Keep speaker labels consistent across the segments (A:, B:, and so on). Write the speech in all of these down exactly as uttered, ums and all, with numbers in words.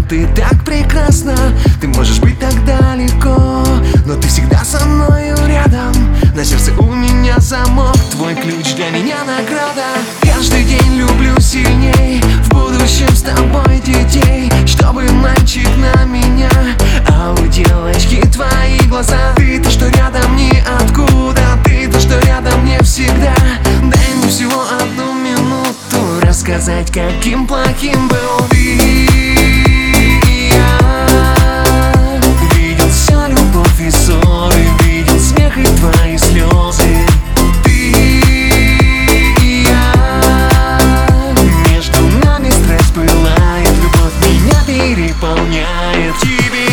A: ты так прекрасна. Ты можешь быть так далеко, но ты всегда со мною рядом. На сердце у меня замок, твой ключ для меня награда. Каждый день люблю сильней, в будущем с тобой детей. Чтобы мальчик на меня, а у девочки твои глаза. Ты то, что рядом ниоткуда, ты то, что рядом не всегда. Дай мне всего одну минуту рассказать, каким плохим был ты. Я видел все, любовь и ссоры, видел смех и твои слезы. Ты и я, между нами страсть пылает, любовь меня переполняет. Тебе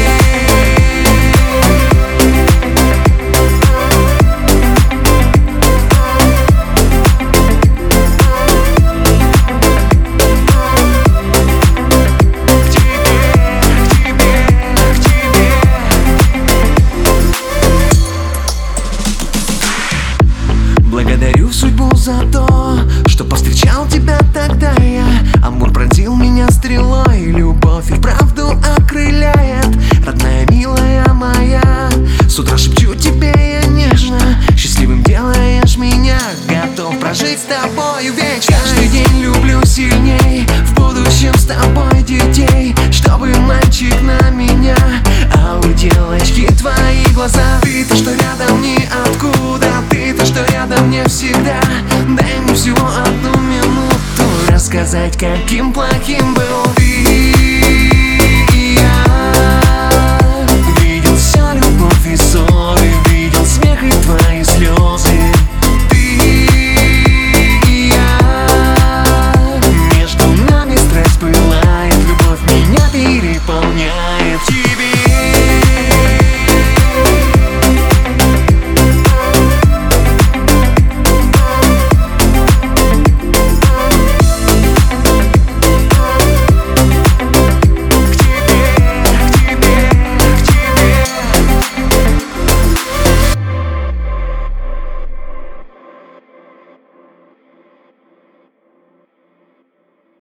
A: благодарю судьбу за то, что повстречал тебя тогда я. Амур пронзил меня стрелой, любовь и вправду окрыляет. Родная, милая моя, с утра шепчу тебе я нежно. Счастливым делаешь меня, готов прожить с тобою вечно. Каждый день люблю сильней, в будущем с тобой детей. Чтобы мальчик на меня, а у девочки твои глаза. Ты то, что рядом ниоткуда, ты то, что рядом не всегда. Дай мне всего одну минуту рассказать, каким плохим